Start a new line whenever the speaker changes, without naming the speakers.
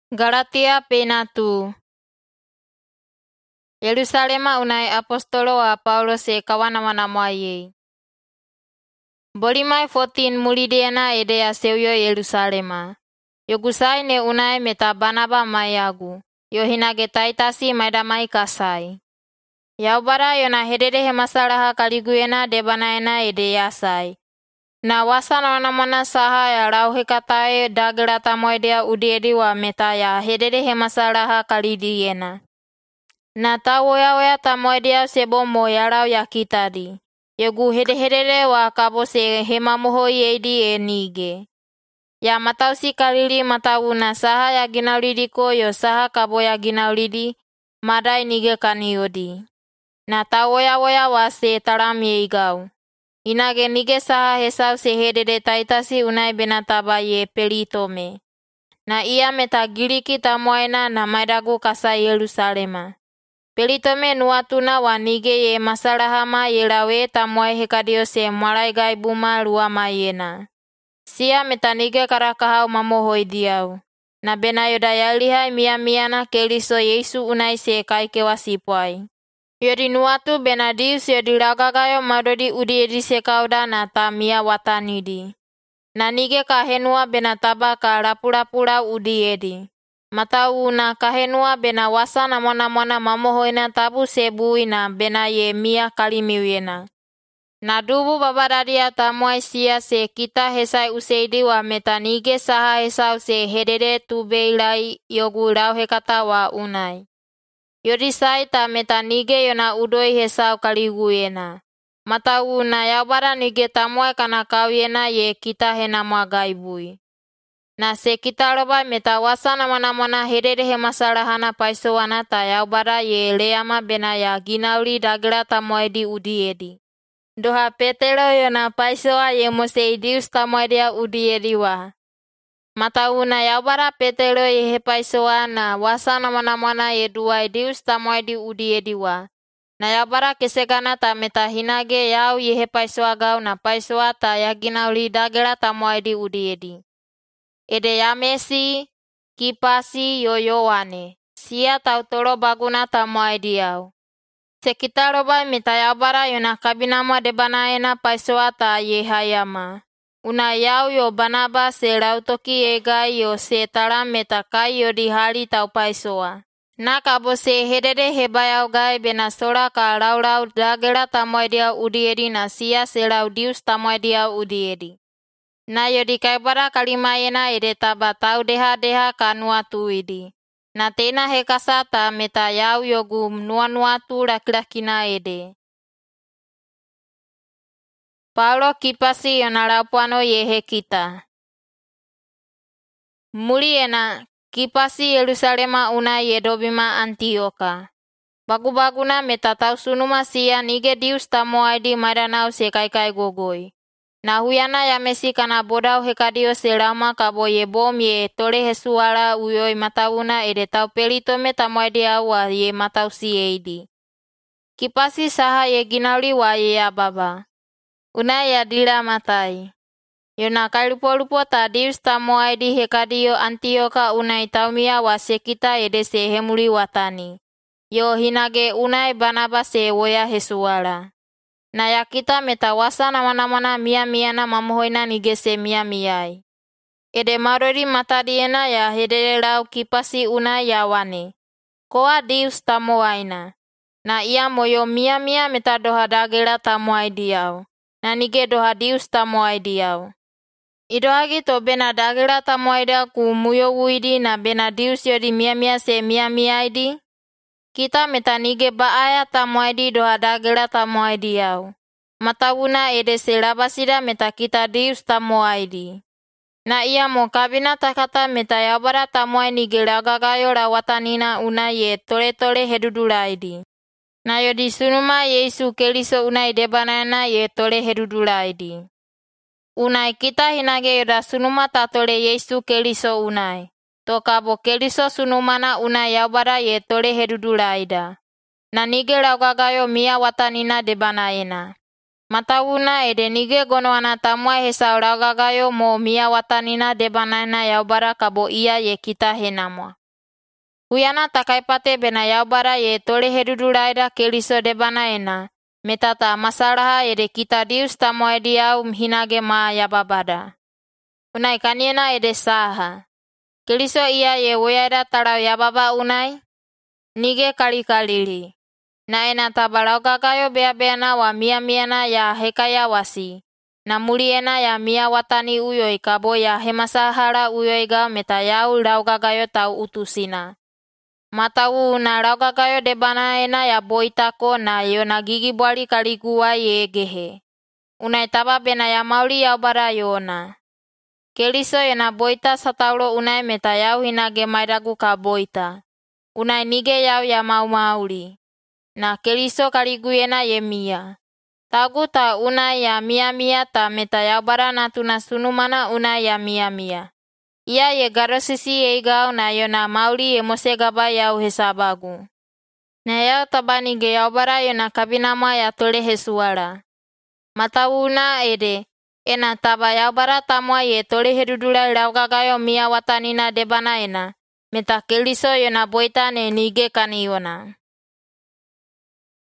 Galatia penatu. Yerusalema unai apostolo wa Paulos e kawana-wana moaye. Bolimai 14 mulidiana edea seuyo Yerusalema. Yogusai ne unai meta Banaba mayagu. Yohinage taitasi maidamai kasai. Yaubara yona hedede masalaha kaliguyena debanaena edeyasai. Na wasana wanamana saha ya rauhekatae dagerata moedea udiedi wa meta ya hedede masalaha kalidiyena. Na tawoya tamoedea sebo moyarau ya kitadi. Yogu hedede wa kabose hemamoho yedi enige. Ya matausi kalili matawuna saha ya ginaulidiko yo saha kabo ya ginaulidi madai nige kaniodi. Na tawoya wase taram yeigau. Inage nige saha hesau se hedede taitasi unai benataba ye pelitome. Na ia meta Giriki tamoena na maidagu kasa Yerusalema. Pelitome nuatuna wa nige ye masalahama ye lawe tamoe hekadio se marai gaibuma lua mayena. Sia meta nige karakahau mamohoidiau. Na benayoda yalihai mia-miana keliso Yesu unai se kaikewasipuai. Yodi nuatu benadius yodi lagagayo madodi udiedi sekauda na tamia watanidi. Na nige kahenua benataba ka lapula udiedi. Matau na kahenua bena wasa namona mamohoina tabu sebui na bena ye mia kalimiwena. Na dubu babadadia tamuai sia se kita hesai useidi wa meta nige saha hesau se hedede tubeilai yogu lau hekata wa unai. Yodi sai ta meta nige yona udoi hesau kaliguyena. Matau na yaubara nige tamuai kana kawiena ye kita henamua gaibui. Na se kita loba meta wasa namana hedede masalahana paisowana ta yaubara ye leama bena ya ginauli dagela tamuai di udiedi. Doha Petero yona paisoa ye moseidius tamuai udiedi wa. Matauna yaubara Petero ye hepaisoa na wasa namana ye duai dius tamuai di udiedi wa. Na yaubara kesekana ta meta hinage yau ye hepaisoa gau na paisoa ta ya ginauli dagela tamuai di udiedi. Ede Yamesi, Kipasi yoyowane. Sia tautolo baguna tamuai diau. Sekita loba meta yaubara yona kabinama debanaena paisoa ta ye hayama. Una yau yo Banaba se lautoki egai yo se taram meta kai yo di hali tau paisoa. Na kabo se hedede hebayau gai bena sora ka lau dagela tamuai dia udiedi na sia se laudius tamuai dia udiedi. Na yodi kaibara kalimayena ede taba tau deha kanua tuidi. Na tena hekasa ta meta yau yogu nuatu laki-lakina ede. Paulo Kipasi yona laupuano yehe kita. Muliena Kipasi Yerusalema una yedobima Antioka. Bagu-baguna meta tau sunuma sia nige dius tamoai di madanau se kai gogoi. Na huyana Yamesi kana bodau hekadio selama kabo ye bom ye tole hesuara uyoi matauna ede tau pelitome tamoai dia wa ye matau sieidi. Kipasi saha ye ginauli wa ye ababa. Una ya dila matai. Yona kailupo ta dius tamoai di hekadio Antioka unai taumia wa sekita ede se hemuli watani. Yo hinage unai Banaba se woya hesuara. Na ya kita meta wasa namana mia-miana mamohoina nige se mia-miai. Ede marori matadiena ya hedede lau Kipasi una ya wane. Koa dius tamoaina. Na ia moyo mia meta doha dagela tamoai diau. Na nige doha dius tamoai diau. Idohagi to bena dagela tamoai dia ku muyo wuidi na bena dius yodi mia se mia-miai di. Kita meta nige baaya tamoai di doha dagela tamoai diau. Matawuna ede se labasida meta kita dius tamoai di. Na ia mo kabina takata meta yaubara tamoai nige lagagayo lawatanina una ye tole hedudulai di. Na yodi sunuma Yesu keliso unai debanana ye tole hedudulai di. Unai kita hinage yoda sunuma tatole Yesu keliso unai. Tokabo keliso sunumana unai yaubara ye tole hedudulai da. Na nige lagagayo mia watanina debanaena. Matawuna ede nige gonoana tamwa hesau raugagayo mo mia watanina debanana Yaubara kabo ia ye kita henamwa. Huyana takaipate bena Yaubara ye tole heduduraida Keliso debanaena, metata masaraha ede kita dius tamwa ediau hinage ma yababada. Unai kaniena ede saha. Keliso ia ye woyaida tarau yababa unai? Nige kali-kalili. Na ena tabarauggagayo bea-beana wa mia-miana ya hekaya wasi. Na muliena ya mia watani uyoi kabo ya hemasahara uyoi ga meta yau raugagayo tau utusina. Matawu na raugagayo debanaena ya boitako na yona gigi bwali kaligua ye gehe. Unai taba bena ya mauli Yaubara yona. Keliso yona boita sataulo unai meta yau hinage maidagu ka boita. Unai nige yau ya mau-mauli. Na Keliso kaliguyena ye mia. Tagu ta unai ya mia-mia ta meta Yaubara natuna sunumana unai ya mia-mia. Ia ye garosisi eigau na yona mauli ye mose gaba yau hesabagu. Na yau taba nige Yaubara yona kabinama ya tole hesuara. Matawuna ede, ena taba Yaubara tamwa ye tole hedudula raugagayo mia watanina debanaena, meta Keliso yona boita ne nige kaniona.